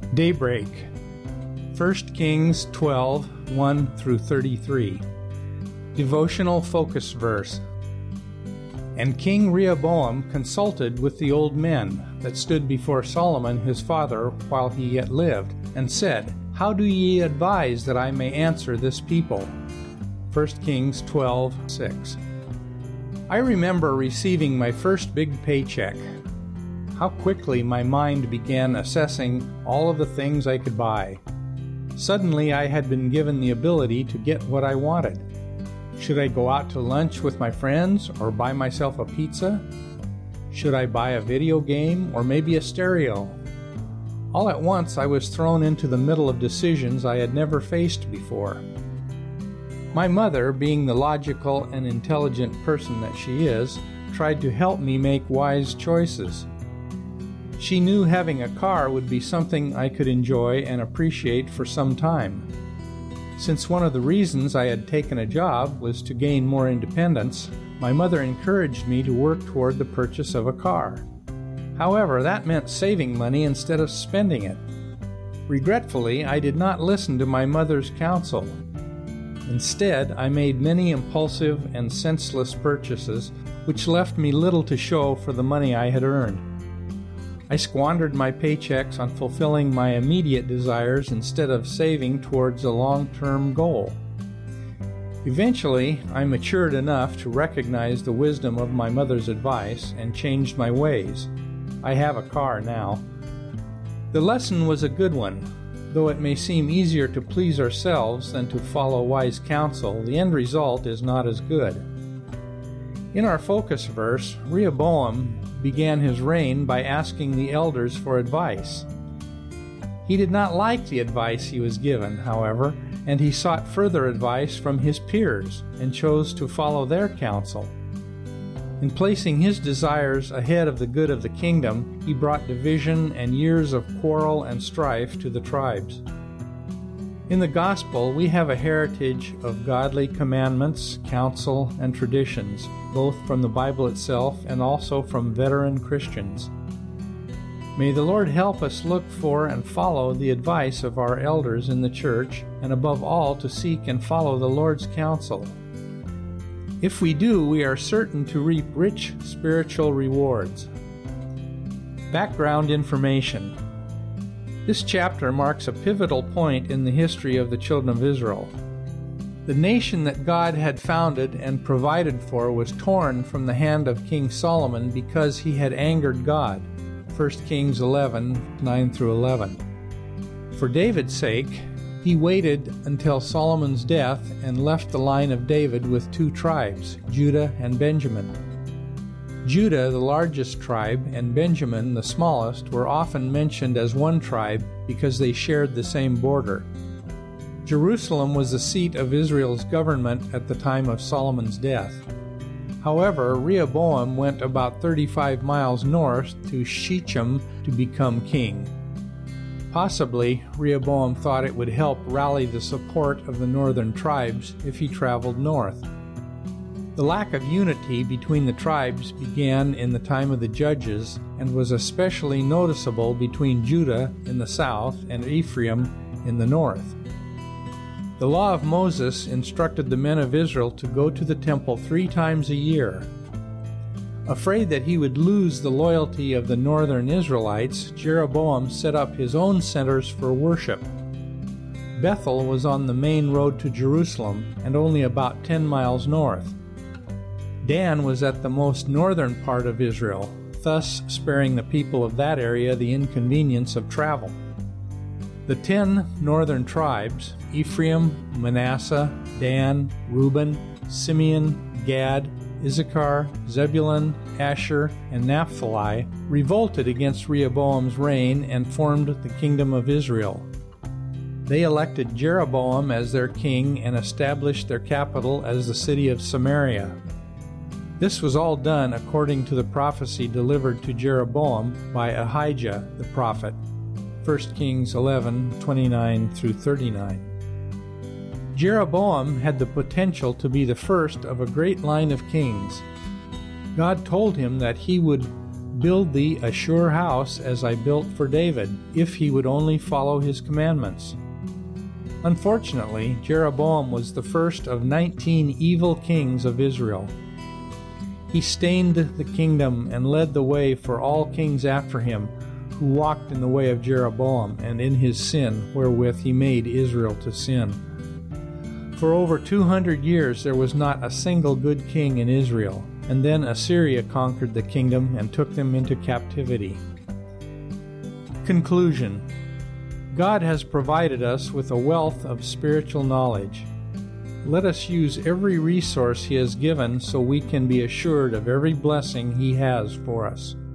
Daybreak, 1 Kings 12, 1 through 33. Devotional focus verse. And King Rehoboam consulted with the old men that stood before Solomon his father while he yet lived, and said, How do ye advise that I may answer this people? 1 Kings 12, 6. I remember receiving my first big paycheck. How quickly my mind began assessing all of the things I could buy. Suddenly I had been given the ability to get what I wanted. Should I go out to lunch with my friends or buy myself a pizza? Should I buy a video game or maybe a stereo? All at once I was thrown into the middle of decisions I had never faced before. My mother, being the logical and intelligent person that she is, tried to help me make wise choices. She knew having a car would be something I could enjoy and appreciate for some time. Since one of the reasons I had taken a job was to gain more independence, my mother encouraged me to work toward the purchase of a car. However, that meant saving money instead of spending it. Regretfully, I did not listen to my mother's counsel. Instead, I made many impulsive and senseless purchases, which left me little to show for the money I had earned. I squandered my paychecks on fulfilling my immediate desires instead of saving towards a long-term goal. Eventually, I matured enough to recognize the wisdom of my mother's advice and changed my ways. I have a car now. The lesson was a good one. Though it may seem easier to please ourselves than to follow wise counsel, the end result is not as good. In our focus verse, Rehoboam began his reign by asking the elders for advice. He did not like the advice he was given, however, and he sought further advice from his peers and chose to follow their counsel. In placing his desires ahead of the good of the kingdom, he brought division and years of quarrel and strife to the tribes. In the gospel, we have a heritage of godly commandments, counsel, and traditions, both from the Bible itself and also from veteran Christians. May the Lord help us look for and follow the advice of our elders in the church, and above all to seek and follow the Lord's counsel. If we do, we are certain to reap rich spiritual rewards. Background information. This chapter marks a pivotal point in the history of the children of Israel. The nation that God had founded and provided for was torn from the hand of King Solomon because he had angered God. 1 Kings 11, 9 through 11. For David's sake, he waited until Solomon's death and left the line of David with two tribes, Judah and Benjamin. Judah, the largest tribe, and Benjamin, the smallest, were often mentioned as one tribe because they shared the same border. Jerusalem was the seat of Israel's government at the time of Solomon's death. However, Rehoboam went about 35 miles north to Shechem to become king. Possibly, Rehoboam thought it would help rally the support of the northern tribes if he traveled north. The lack of unity between the tribes began in the time of the judges and was especially noticeable between Judah in the south and Ephraim in the north. The law of Moses instructed the men of Israel to go to the temple 3 times a year. Afraid that he would lose the loyalty of the northern Israelites, Jeroboam set up his own centers for worship. Bethel was on the main road to Jerusalem and only about 10 miles north. Dan was at the most northern part of Israel, thus sparing the people of that area the inconvenience of travel. The 10 northern tribes, Ephraim, Manasseh, Dan, Reuben, Simeon, Gad, Issachar, Zebulun, Asher, and Naphtali, revolted against Rehoboam's reign and formed the kingdom of Israel. They elected Jeroboam as their king and established their capital as the city of Samaria. This was all done according to the prophecy delivered to Jeroboam by Ahijah the prophet. 1 Kings 11, 29 through 39. Jeroboam had the potential to be the first of a great line of kings. God told him that he would build thee a sure house as I built for David, if he would only follow his commandments. Unfortunately, Jeroboam was the first of 19 evil kings of Israel. He stained the kingdom and led the way for all kings after him, who walked in the way of Jeroboam and in his sin, wherewith he made Israel to sin. For over 200 years there was not a single good king in Israel, and then Assyria conquered the kingdom and took them into captivity. Conclusion: God has provided us with a wealth of spiritual knowledge. Let us use every resource He has given so we can be assured of every blessing He has for us.